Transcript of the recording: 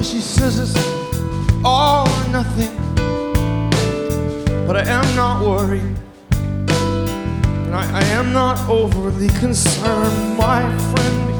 she says it's all or nothing, but I am not worried, and I am not overly concerned. My friend